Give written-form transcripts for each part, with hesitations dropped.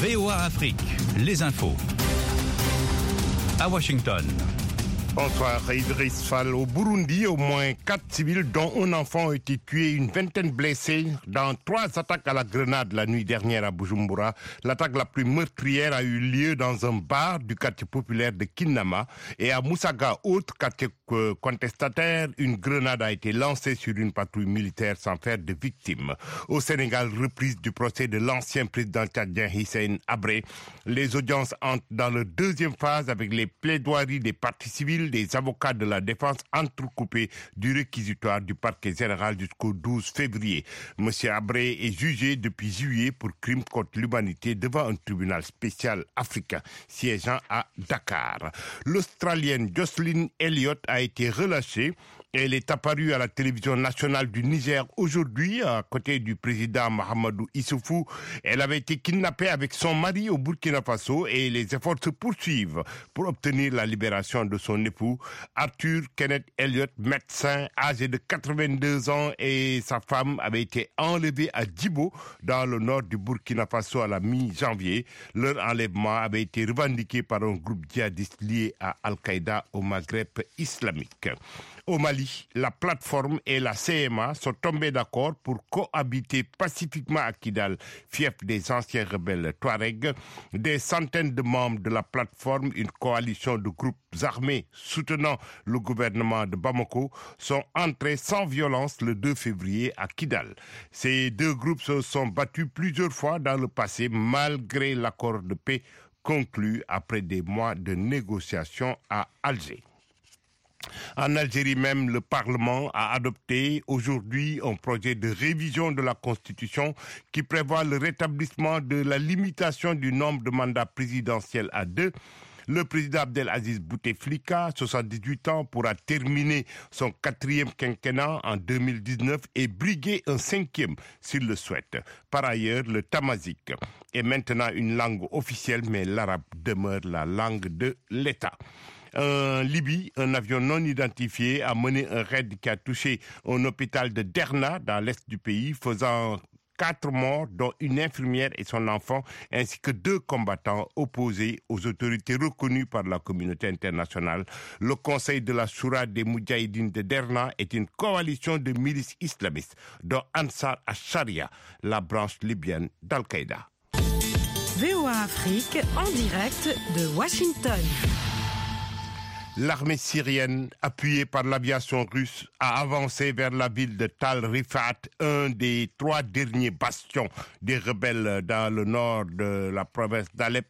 VOA Afrique, les infos. À Washington. Bonsoir, Idriss Fall. Au Burundi, au moins 4 civils, dont un enfant, ont été tués, une vingtaine blessés dans 3 attaques à la grenade la nuit dernière à Bujumbura. L'attaque la plus meurtrière a eu lieu dans un bar du quartier populaire de Kinama. Et à Musaga, autre quartier contestataire, une grenade a été lancée sur une patrouille militaire sans faire de victimes. Au Sénégal, reprise du procès de l'ancien président tchadien Hissène Habré. Les audiences entrent dans leur deuxième phase avec les plaidoiries des parties civiles, des avocats de la défense entrecoupés du réquisitoire du parquet général jusqu'au 12 février. Monsieur Habré est jugé depuis juillet pour crimes contre l'humanité devant un tribunal spécial africain siégeant à Dakar. L'Australienne Jocelyn Elliott a été relâchée. Elle est apparue à la télévision nationale du Niger aujourd'hui, à côté du président Mahamadou Issoufou. Elle avait été kidnappée avec son mari au Burkina Faso et les efforts se poursuivent pour obtenir la libération de son époux. Arthur Kenneth Elliott, médecin âgé de 82 ans, et sa femme avaient été enlevés à Djibo, dans le nord du Burkina Faso, à la mi-janvier. Leur enlèvement avait été revendiqué par un groupe djihadiste lié à Al-Qaïda au Maghreb islamique. Au Mali, la plateforme et la CMA sont tombées d'accord pour cohabiter pacifiquement à Kidal, fief des anciens rebelles Touaregs. Des centaines de membres de la plateforme, une coalition de groupes armés soutenant le gouvernement de Bamako, sont entrés sans violence le 2 février à Kidal. Ces deux groupes se sont battus plusieurs fois dans le passé, malgré l'accord de paix conclu après des mois de négociations à Alger. En Algérie même, le Parlement a adopté aujourd'hui un projet de révision de la Constitution qui prévoit le rétablissement de la limitation du nombre de mandats présidentiels à 2. Le président Abdelaziz Bouteflika, 78 ans, pourra terminer son 4e quinquennat en 2019 et briguer un 5e s'il le souhaite. Par ailleurs, le tamazight est maintenant une langue officielle, mais l'arabe demeure la langue de l'État. En Libye, un avion non identifié a mené un raid qui a touché un hôpital de Derna, dans l'est du pays, faisant 4 morts, dont une infirmière et son enfant, ainsi que 2 combattants opposés aux autorités reconnues par la communauté internationale. Le Conseil de la Choura des Moudjahidines de Derna est une coalition de milices islamistes, dont Ansar al-Sharia, la branche libyenne d'Al-Qaïda. VOA Afrique, en direct de Washington. L'armée syrienne, appuyée par l'aviation russe, a avancé vers la ville de Tal Rifat, un des 3 derniers bastions des rebelles dans le nord de la province d'Alep.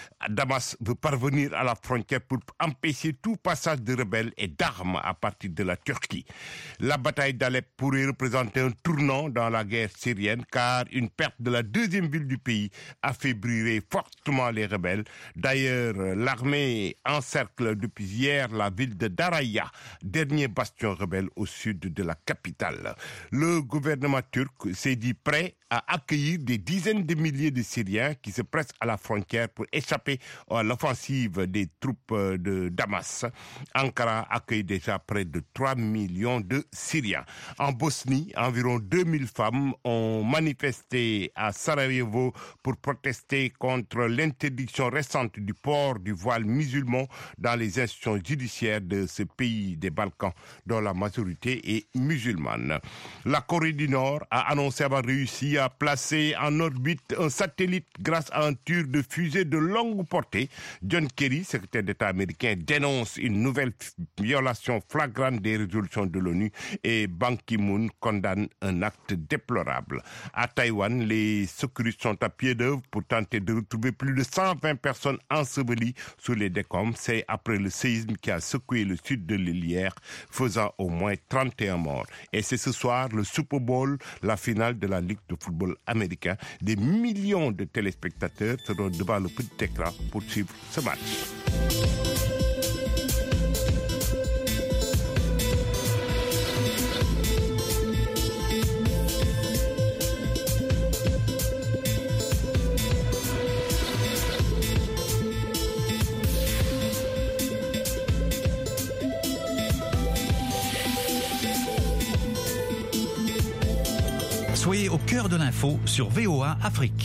Damas veut parvenir à la frontière pour empêcher tout passage de rebelles et d'armes à partir de la Turquie. La bataille d'Alep pourrait représenter un tournant dans la guerre syrienne, car une perte de la 2e ville du pays affaiblirait fortement les rebelles. D'ailleurs, l'armée encercle depuis hier la ville de Daraya, dernier bastion rebelle au sud de la capitale. Le gouvernement turc s'est dit prêt à accueillir des dizaines de milliers de Syriens qui se pressent à la frontière pour échapper à l'offensive des troupes de Damas. Ankara accueille déjà près de 3 millions de Syriens. En Bosnie, environ 2000 femmes ont manifesté à Sarajevo pour protester contre l'interdiction récente du port du voile musulman dans les institutions judiciaires de ce pays des Balkans, dont la majorité est musulmane. La Corée du Nord a annoncé avoir réussi à placer en orbite un satellite grâce à un tir de fusée de longue portée. John Kerry, secrétaire d'État américain, dénonce une nouvelle violation flagrante des résolutions de l'ONU et Ban Ki-moon condamne un acte déplorable. À Taïwan, les secouristes sont à pied d'œuvre pour tenter de retrouver plus de 120 personnes ensevelies sous les décombres. C'est après le séisme qui a secoué le sud de l'île hier, faisant au moins 31 morts. Et c'est ce soir le Super Bowl, la finale de la Ligue de football américain. Des millions de téléspectateurs seront devant le petit écran pour suivre ce match. Soyez au cœur de l'info sur VOA Afrique.